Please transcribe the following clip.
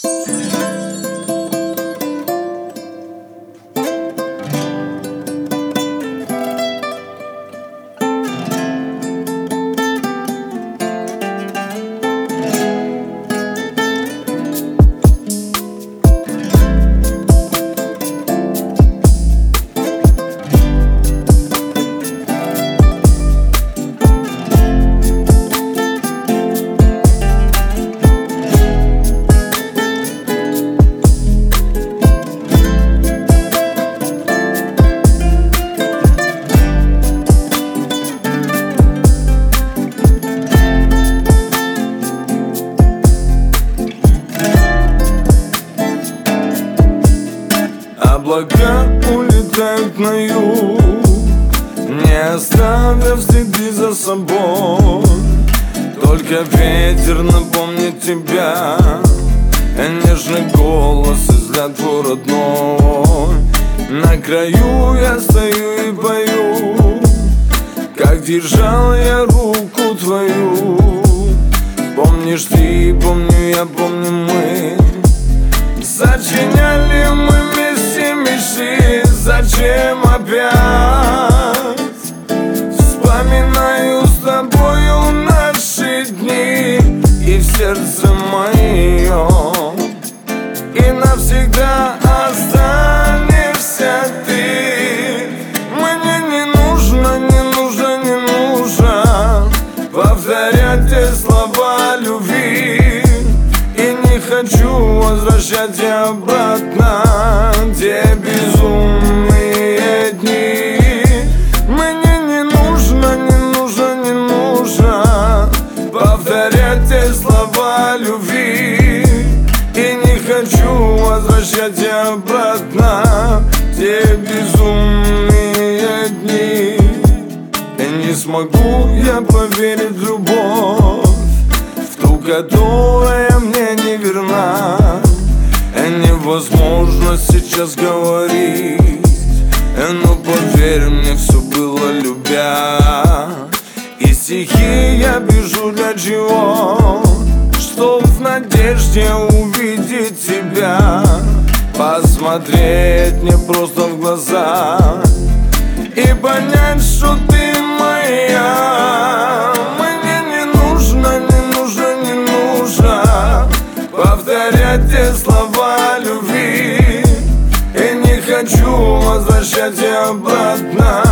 Облака улетают на юг, не оставив следы за собой. Только ветер напомнит тебя, нежный голос и взгляд твой родной. На краю я стою и пою, как держал я руку твою. Помнишь ты, помню я, помню мы. Сочиняли мы вместе мечты, зачем опять? Вспоминаю с тобою наши дни, и в сердце моем и навсегда останешься ты. Мне не нужно, не нужно, не нужно повторять те слова любви. Не хочу возвращать я обратно те безумные дни. Мне не нужно, не нужно, не нужно повторять те слова любви. И не хочу возвращать я обратно те безумные дни. И не смогу я поверить в любовь, которая мне не верна. Невозможно сейчас говорить, но поверь мне, все было любя. И стихи я пишу для чего? Чтоб в надежде увидеть тебя, посмотреть мне просто в глаза и понять, что ты моя. Повторять те слова любви, и не хочу возвращать я обратно